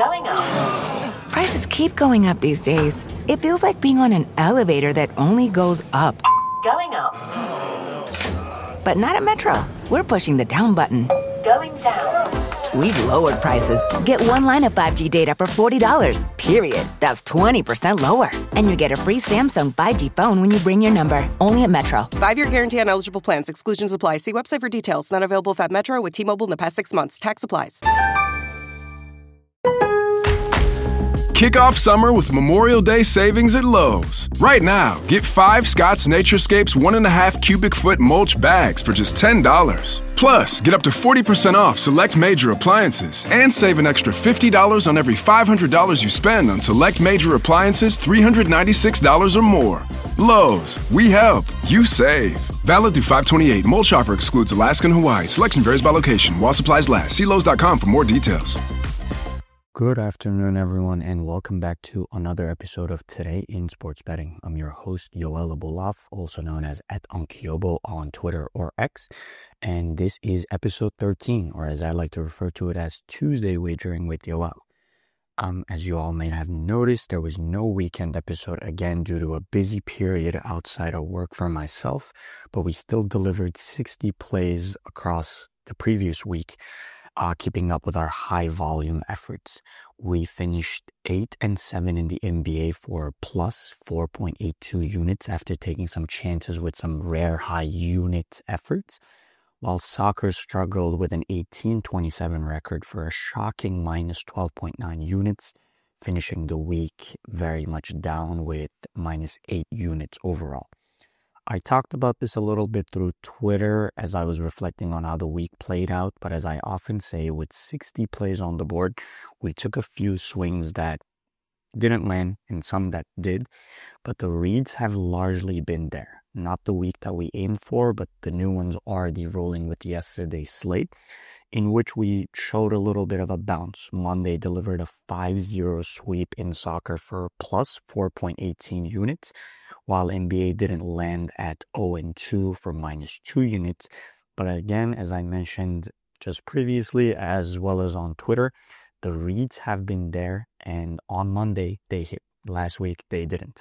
Going up. Prices keep going up these days. It feels like being on an elevator that only goes up. Going up. But not at Metro. We're pushing the down button. Going down. We've lowered prices. Get one line of 5G data for $40, period. That's 20% lower. And you get a free Samsung 5G phone when you bring your number. Only at Metro. 5-year guarantee on eligible plans. Exclusions apply. See website for details. Not available at Metro with T-Mobile in the past 6 months. Tax applies. Kick off summer with Memorial Day savings at Lowe's. Right now, get 5 Scott's Naturescapes 1.5 cubic foot mulch bags for just $10. Plus, get up to 40% off select major appliances and save an extra $50 on every $500 you spend on select major appliances $396 or more. Lowe's, we help, you save. Valid through 5/28. Mulch offer excludes Alaska and Hawaii. Selection varies by location. While supplies last. See Lowe's.com for more details. Good afternoon, everyone, and welcome back to another episode of Today in Sports Betting. I'm your host, Yoel Abulaf, also known as @Onkyobo on Twitter or X, and this is episode 13, or as I like to refer to it as Tuesday Wagering with Yoel. As you all may have noticed, there was no weekend episode again due to a busy period outside of work for myself, but we still delivered 60 plays across the previous week. Keeping up with our high volume efforts. We finished 8 and 7 in the NBA for plus 4.82 units after taking some chances with some rare high unit efforts, while soccer struggled with an 18-27 record for a shocking minus 12.9 units, finishing the week very much down with minus 8 units overall. I talked about this a little bit through Twitter as I was reflecting on how the week played out, but as I often say, with 60 plays on the board, we took a few swings that didn't land and some that did, but the reads have largely been there. Not the week that we aimed for, but the new ones already rolling with yesterday's slate, in which we showed a little bit of a bounce. Monday delivered a 5-0 sweep in soccer for plus 4.18 units, while NBA didn't land at 0-2 for minus 2 units. But again, as I mentioned just previously, as well as on Twitter, the reads have been there, and on Monday they hit. Last week they didn't.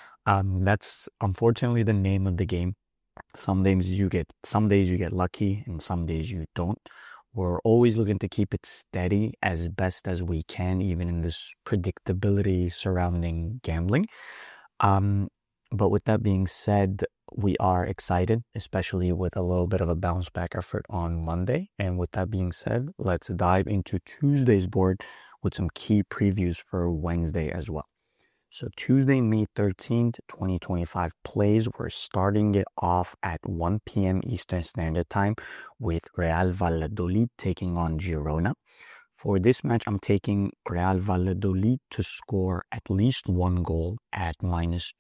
That's unfortunately the name of the game. Some days you get lucky, and some days you don't. We're always looking to keep it steady as best as we can, even in this predictability surrounding gambling. But with that being said, we are excited, especially with a little bit of a bounce back effort on Monday. And with that being said, let's dive into Tuesday's board with some key previews for Wednesday as well. So Tuesday, May 13th, 2025 plays. We're starting it off at 1 p.m. Eastern Standard Time with Real Valladolid taking on Girona. For this match, I'm taking Real Valladolid to score at least one goal at minus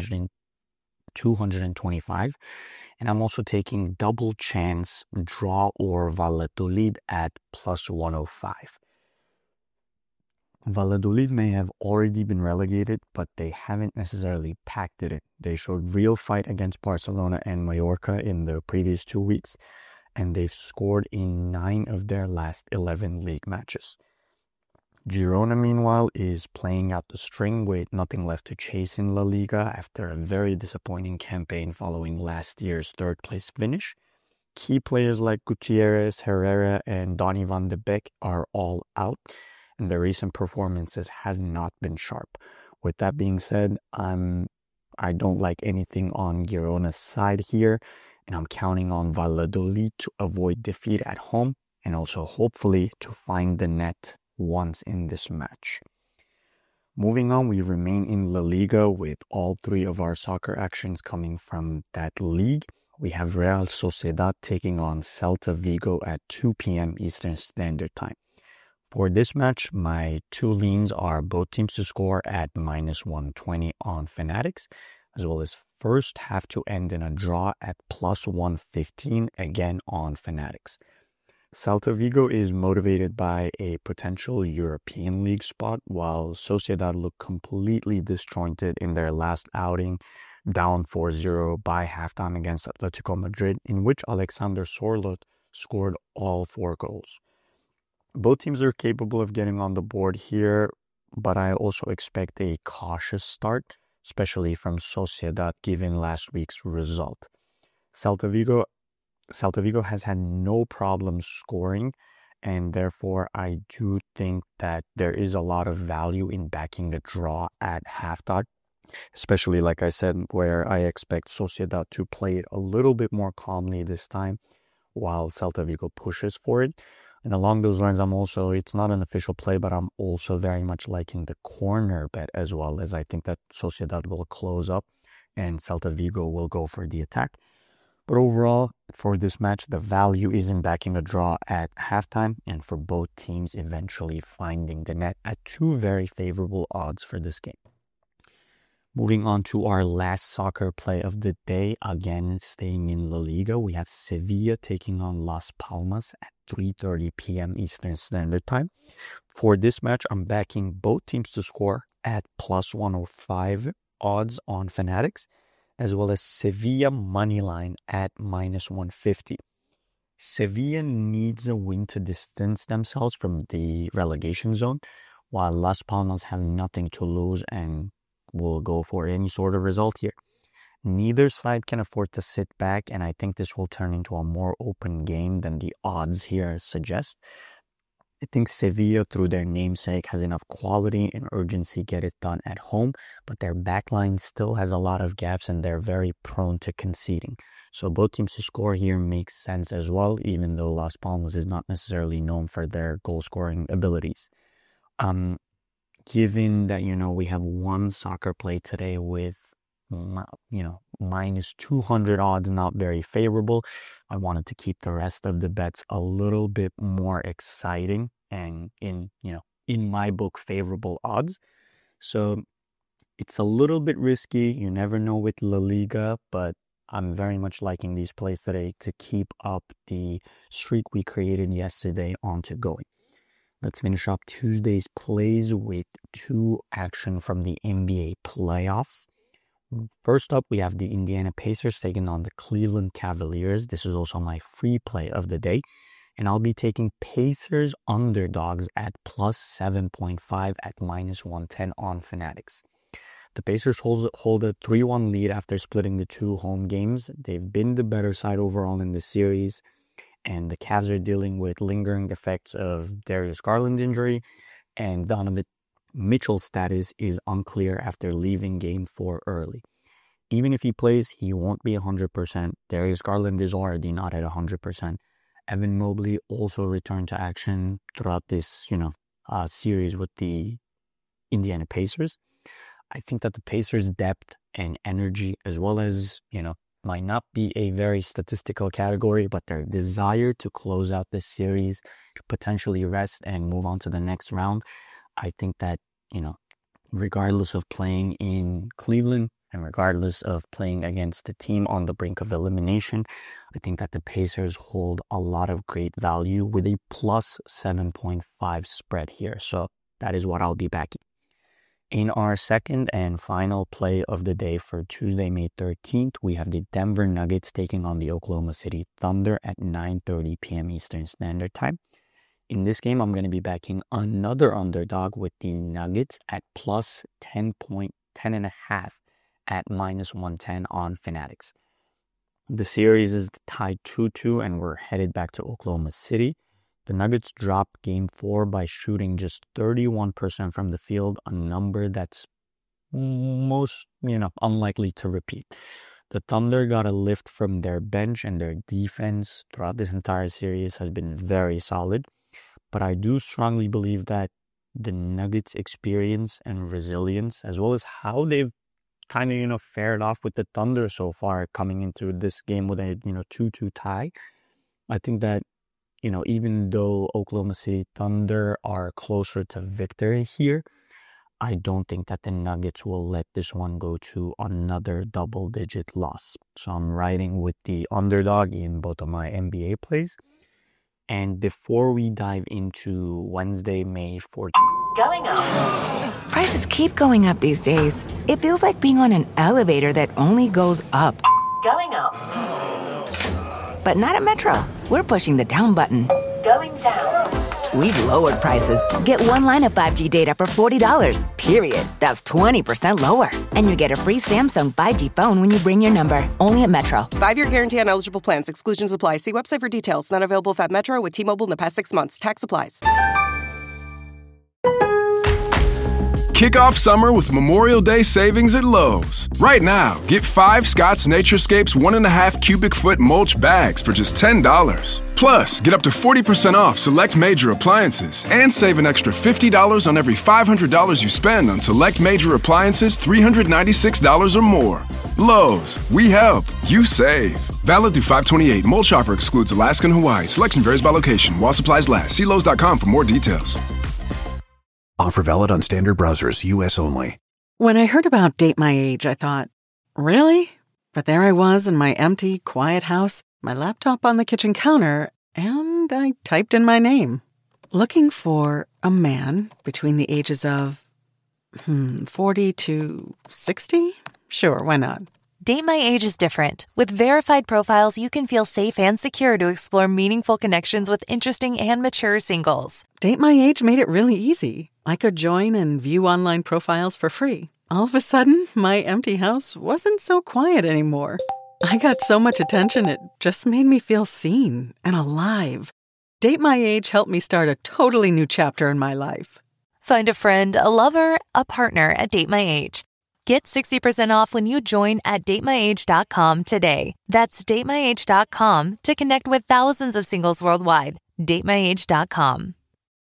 225. And I'm also taking double chance draw or Valladolid at plus 105. Valladolid may have already been relegated, but they haven't necessarily packed it in. They showed real fight against Barcelona and Mallorca in the previous 2 weeks, and they've scored in 9 of their last 11 league matches. Girona, meanwhile, is playing out the string with nothing left to chase in La Liga after a very disappointing campaign following last year's third-place finish. Key players like Gutierrez, Herrera, and Donny van de Beek are all out, and their recent performances have not been sharp. With that being said, I don't like anything on Girona's side here, and I'm counting on Valladolid to avoid defeat at home and also hopefully to find the net once in this match. Moving on, we remain in La Liga with all 3 of our soccer actions coming from that league. We have Real Sociedad taking on Celta Vigo at 2 p.m. Eastern Standard Time. For this match, my 2 leans are both teams to score at minus 120 on Fanatics, as well as first half to end in a draw at plus 115 again on Fanatics. Celta Vigo is motivated by a potential European League spot, while Sociedad looked completely disjointed in their last outing, down 4-0 by halftime against Atletico Madrid, in which Alexander Sorloth scored all 4 goals. Both teams are capable of getting on the board here, but I also expect a cautious start, especially from Sociedad given last week's result. Celta Vigo has had no problem scoring, and therefore I do think that there is a lot of value in backing the draw at halftime, especially like I said, where I expect Sociedad to play it a little bit more calmly this time while Celta Vigo pushes for it. And along those lines, it's not an official play, but I'm also very much liking the corner bet as well, as I think that Sociedad will close up and Celta Vigo will go for the attack. But overall, for this match, the value is in backing a draw at halftime and for both teams eventually finding the net at two very favorable odds for this game. Moving on to our last soccer play of the day, again staying in La Liga, we have Sevilla taking on Las Palmas at 3:30 p.m. Eastern Standard Time. For this match, I'm backing both teams to score at plus 105 odds on Fanatics, as well as Sevilla moneyline at minus 150. Sevilla needs a win to distance themselves from the relegation zone, while Las Palmas have nothing to lose and will go for any sort of result here. Neither side can afford to sit back, and I think this will turn into a more open game than the odds here suggest. I think Sevilla, through their namesake, has enough quality and urgency to get it done at home, but their backline still has a lot of gaps and they're very prone to conceding. So both teams to score here makes sense as well, even though Las Palmas is not necessarily known for their goal-scoring abilities. Given that, we have one soccer play today with, minus 200 odds, not very favorable, I wanted to keep the rest of the bets a little bit more exciting and in my book, favorable odds. So it's a little bit risky. You never know with La Liga, but I'm very much liking these plays today to keep up the streak we created yesterday onto going. Let's finish up Tuesday's plays with two action from the NBA playoffs. First up, we have the Indiana Pacers taking on the Cleveland Cavaliers. This is also my free play of the day. And I'll be taking Pacers underdogs at plus 7.5 at minus 110 on Fanatics. The Pacers hold a 3-1 lead after splitting the two home games. They've been the better side overall in the series. And the Cavs are dealing with lingering effects of Darius Garland's injury, and Donovan Mitchell's status is unclear after leaving Game 4 early. Even if he plays, he won't be 100%. Darius Garland is already not at 100%. Evan Mobley also returned to action throughout this, series with the Indiana Pacers. I think that the Pacers' depth and energy, as well as, might not be a very statistical category, but their desire to close out this series, to potentially rest and move on to the next round. I think that, regardless of playing in Cleveland and regardless of playing against the team on the brink of elimination, I think that the Pacers hold a lot of great value with a plus 7.5 spread here. So that is what I'll be backing. In our second and final play of the day for Tuesday, May 13th, we have the Denver Nuggets taking on the Oklahoma City Thunder at 9:30 p.m. Eastern Standard Time. In this game, I'm going to be backing another underdog with the Nuggets at plus 10.5 at minus 110 on Fanatics. The series is tied 2-2 and we're headed back to Oklahoma City. The Nuggets dropped Game 4 by shooting just 31% from the field, a number that's most, unlikely to repeat. The Thunder got a lift from their bench, and their defense throughout this entire series has been very solid. But I do strongly believe that the Nuggets' experience and resilience, as well as how they've kind of, fared off with the Thunder so far coming into this game with a, 2-2 tie, I think that, even though Oklahoma City Thunder are closer to victory here, I don't think that the Nuggets will let this one go to another double-digit loss. So I'm riding with the underdog in both of my NBA plays. And before we dive into Wednesday, May 14th... Going up. Prices keep going up these days. It feels like being on an elevator that only goes up. Going up. But not at Metro. We're pushing the down button. Going down. We've lowered prices. Get one line of 5G data for $40, period. That's 20% lower. And you get a free Samsung 5G phone when you bring your number. Only at Metro. 5-year guarantee on eligible plans. Exclusions apply. See website for details. Not available if at Metro with T-Mobile in the past 6 months. Tax applies. Kick off summer with Memorial Day savings at Lowe's. Right now, get 5 Scott's Naturescapes 1.5 cubic foot mulch bags for just $10. Plus, get up to 40% off select major appliances and save an extra $50 on every $500 you spend on select major appliances $396 or more. Lowe's, we help, you save. Valid through 5/28. Mulch offer excludes Alaska and Hawaii. Selection varies by location. While supplies last. See Lowe's.com for more details. Offer valid on standard browsers, U.S. only. When I heard about Date My Age, I thought, really? But there I was in my empty, quiet house, my laptop on the kitchen counter, and I typed in my name. Looking for a man between the ages of 40 to 60? Sure, why not? Date My Age is different. With verified profiles, you can feel safe and secure to explore meaningful connections with interesting and mature singles. Date My Age made it really easy. I could join and view online profiles for free. All of a sudden, my empty house wasn't so quiet anymore. I got so much attention, it just made me feel seen and alive. Date My Age helped me start a totally new chapter in my life. Find a friend, a lover, a partner at Date My Age. Get 60% off when you join at datemyage.com today. That's datemyage.com to connect with thousands of singles worldwide. datemyage.com.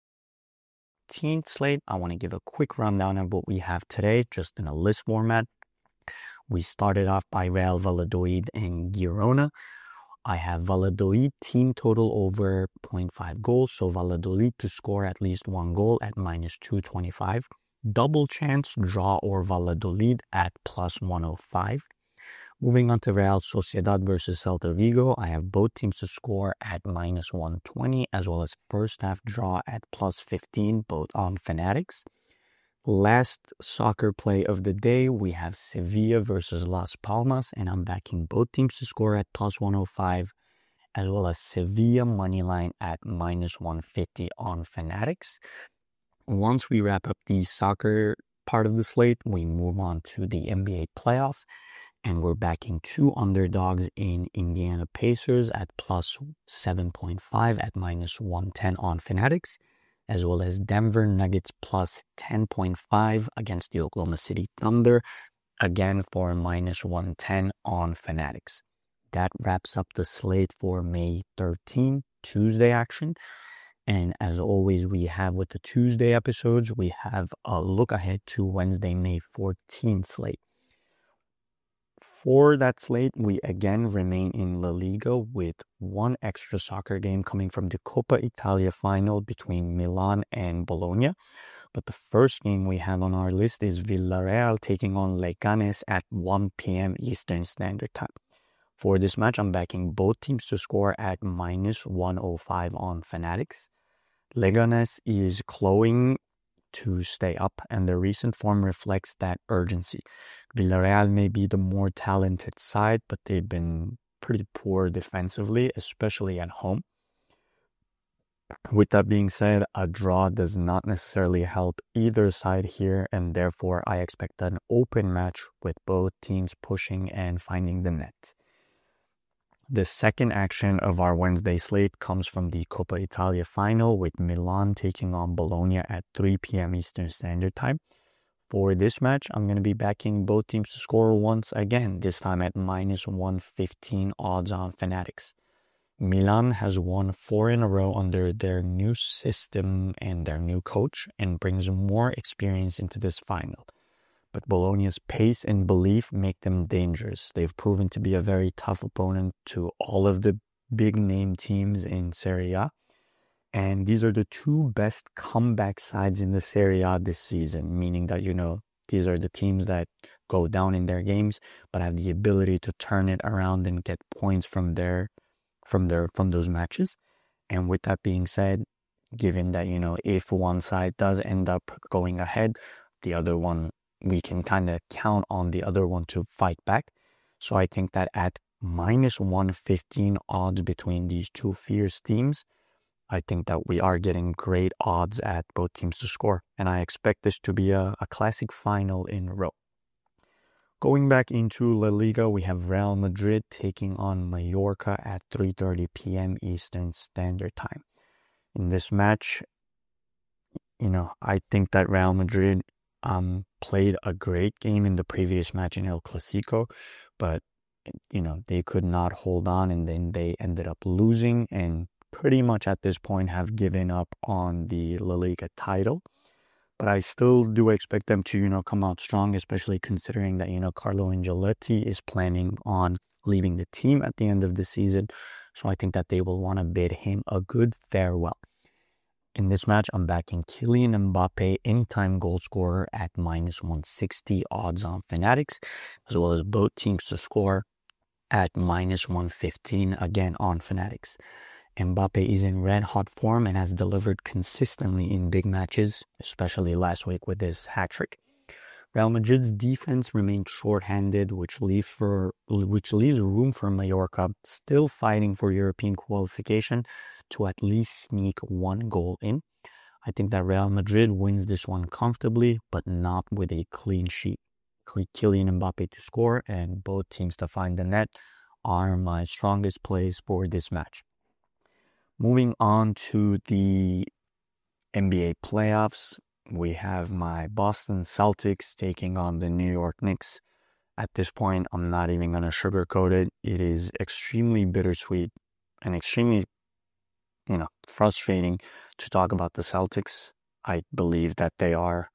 18th slate, I want to give a quick rundown of what we have today, just in a list format. We started off by Real Valladolid and Girona. I have Valladolid team total over 0.5 goals, so Valladolid to score at least 1 goal at -225. Double chance, draw or Valladolid at +105. Moving on to Real Sociedad versus Celta Vigo, I have both teams to score at -120, as well as first half draw at +15, both on Fanatics. Last soccer play of the day, we have Sevilla versus Las Palmas, and I'm backing both teams to score at +105, as well as Sevilla moneyline at -150 on Fanatics. Once we wrap up the soccer part of the slate, we move on to the NBA playoffs. And we're backing 2 underdogs in Indiana Pacers at +7.5 at -110 on Fanatics, as well as Denver Nuggets +10.5 against the Oklahoma City Thunder, again for -110 on Fanatics. That wraps up the slate for May 13, Tuesday action. And as always, we have with the Tuesday episodes, we have a look ahead to Wednesday, May 14th slate. For that slate, we again remain in La Liga with 1 extra soccer game coming from the Coppa Italia final between Milan and Bologna. But the first game we have on our list is Villarreal taking on Leganes at 1 p.m. Eastern Standard Time. For this match, I'm backing both teams to score at -105 on Fanatics. Leganes is clawing to stay up, and their recent form reflects that urgency. Villarreal may be the more talented side, but they've been pretty poor defensively, especially at home. With that being said, a draw does not necessarily help either side here, and therefore I expect an open match with both teams pushing and finding the net. The second action of our Wednesday slate comes from the Coppa Italia final with Milan taking on Bologna at 3 p.m. Eastern Standard Time. For this match, I'm going to be backing both teams to score once again, this time at -115 odds on Fanatics. Milan has won 4 in a row under their new system and their new coach and brings more experience into this final. But Bologna's pace and belief make them dangerous. They've proven to be a very tough opponent to all of the big-name teams in Serie A. And these are the 2 best comeback sides in the Serie A this season, meaning that, these are the teams that go down in their games, but have the ability to turn it around and get points from those matches. And with that being said, given that, if one side does end up going ahead, the other one, we can kind of count on the other one to fight back. So I think that at -115 odds between these 2 fierce teams, I think that we are getting great odds at both teams to score, and I expect this to be a classic final in a row. Going back into La Liga, we have Real Madrid taking on Mallorca at 3:30 p.m. Eastern Standard Time. In this match, I think that Real Madrid played a great game in the previous match in El Clasico, but they could not hold on, and then they ended up losing and pretty much at this point have given up on the La Liga title. But I still do expect them to, come out strong, especially considering that, Carlo Ancelotti is planning on leaving the team at the end of the season. So I think that they will want to bid him a good farewell. In this match, I'm backing Kylian Mbappe, anytime goal scorer at -160 odds on Fanatics, as well as both teams to score at -115 again on Fanatics. Mbappe is in red-hot form and has delivered consistently in big matches, especially last week with his hat-trick. Real Madrid's defense remained short-handed, which leaves room for Mallorca still fighting for European qualification to at least sneak one goal in. I think that Real Madrid wins this one comfortably, but not with a clean sheet. Kylian Mbappe to score and both teams to find the net are my strongest plays for this match. Moving on to the NBA playoffs, we have my Boston Celtics taking on the New York Knicks. At this point, I'm not even going to sugarcoat it. It is extremely bittersweet and extremely, frustrating to talk about the Celtics. I believe that they are,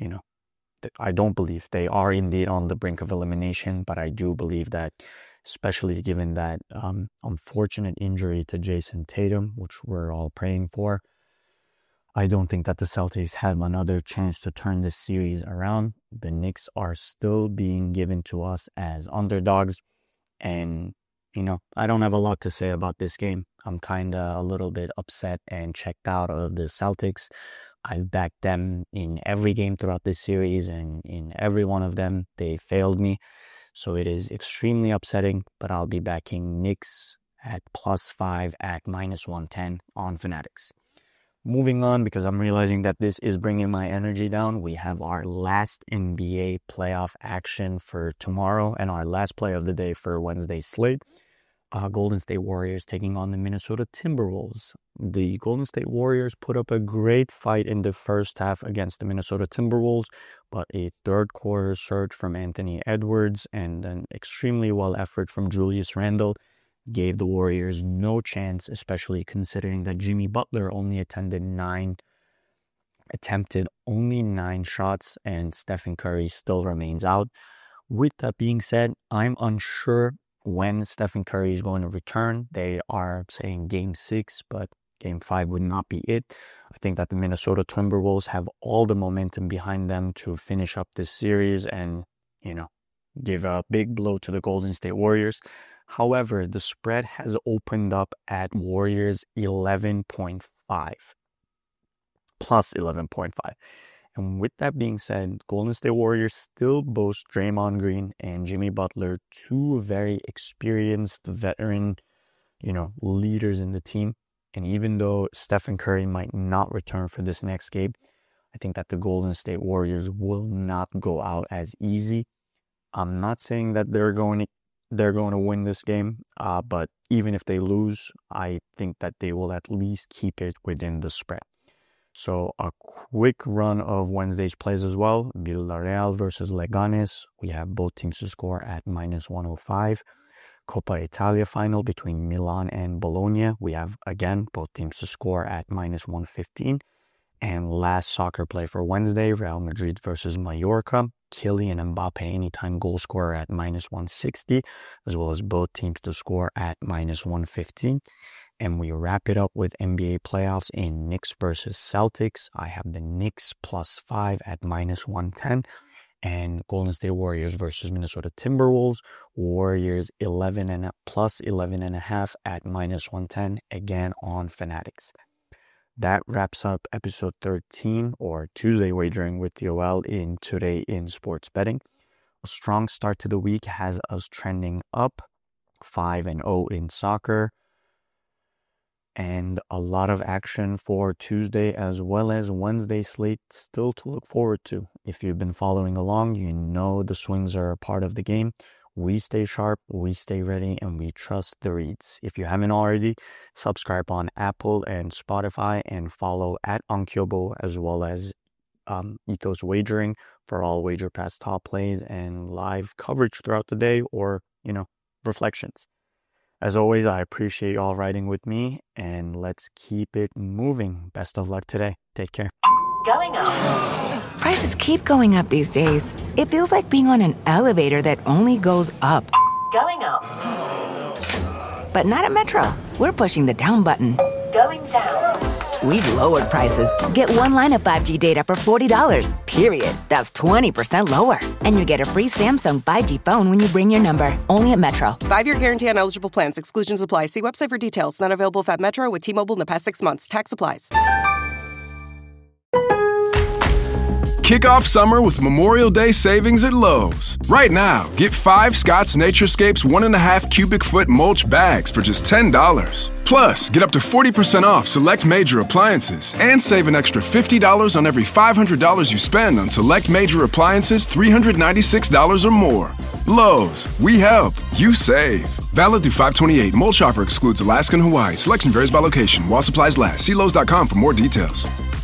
I don't believe they are indeed on the brink of elimination, but I do believe that, especially given that unfortunate injury to Jason Tatum, which we're all praying for, I don't think that the Celtics have another chance to turn this series around. The Knicks are still being given to us as underdogs, and I don't have a lot to say about this game. I'm kind of a little bit upset and checked out of the Celtics. I've backed them in every game throughout this series, and in every one of them, they failed me. So it is extremely upsetting, but I'll be backing Knicks at +5 at -110 on Fanatics. Moving on, because I'm realizing that this is bringing my energy down, we have our last NBA playoff action for tomorrow and our last play of the day for Wednesday's slate. Golden State Warriors taking on the Minnesota Timberwolves. The Golden State Warriors put up a great fight in the first half against the Minnesota Timberwolves, but a third quarter surge from Anthony Edwards and an extremely well effort from Julius Randle gave the Warriors no chance, especially considering that Jimmy Butler only attempted 9 shots and Stephen Curry still remains out. With that being said, I'm unsure when Stephen Curry is going to return. They are saying Game 6, but Game 5 would not be it. I think that the Minnesota Timberwolves have all the momentum behind them to finish up this series and, give a big blow to the Golden State Warriors. However, the spread has opened up at Warriors 11.5, plus 11.5. And with that being said, Golden State Warriors still boast Draymond Green and Jimmy Butler, two very experienced veteran, leaders in the team. And even though Stephen Curry might not return for this next game, I think that the Golden State Warriors will not go out as easy. I'm not saying that they're going to win this game, but even if they lose, I think that they will at least keep it within the spread. So a quick run of Wednesday's plays as well. Villarreal versus Leganes. We have both teams to score at -105. Coppa Italia final between Milan and Bologna. We have, again, both teams to score at -115. And last soccer play for Wednesday, Real Madrid versus Mallorca. Kylian Mbappe, anytime goal scorer at -160, as well as both teams to score at -115. And we wrap it up with NBA playoffs in Knicks versus Celtics. I have the Knicks +5 at -110. And Golden State Warriors versus Minnesota Timberwolves. Warriors plus 11.5 at -110, again on Fanatics. That wraps up episode 13, or Tuesday Wagering with Yoel in Today in Sports Betting. A strong start to the week has us trending up, 5-0 in soccer. and a lot of action for Tuesday as well as Wednesday slate still to look forward to. If you've been following along, you know the swings are a part of the game. We stay sharp, we stay ready, and we trust the reads. If you haven't already, subscribe on Apple and Spotify and follow at Ankyobo as well as Ethos Wagering for all Wager Pass top plays and live coverage throughout the day or, reflections. As always, I appreciate you all riding with me, and let's keep it moving. Best of luck today. Take care. Going up. Prices keep going up these days. It feels like being on an elevator that only goes up. Going up. But not at Metro. We're pushing the down button. Going down. We've lowered prices. Get one line of 5G data for $40, period. That's 20% lower. And you get a free Samsung 5G phone when you bring your number. Only at Metro. 5-year guarantee on eligible plans. Exclusions apply. See website for details. Not available at Metro with T-Mobile in the past 6 months. Tax applies. Kick off summer with Memorial Day savings at Lowe's. Right now, get 5 Scott's Naturescapes 1.5 cubic foot mulch bags for just $10. Plus, get up to 40% off select major appliances and save an extra $50 on every $500 you spend on select major appliances $396 or more. Lowe's, we help, you save. Valid through 5/28. Mulch offer excludes Alaska and Hawaii. Selection varies by location. While supplies last. See Lowe's.com for more details.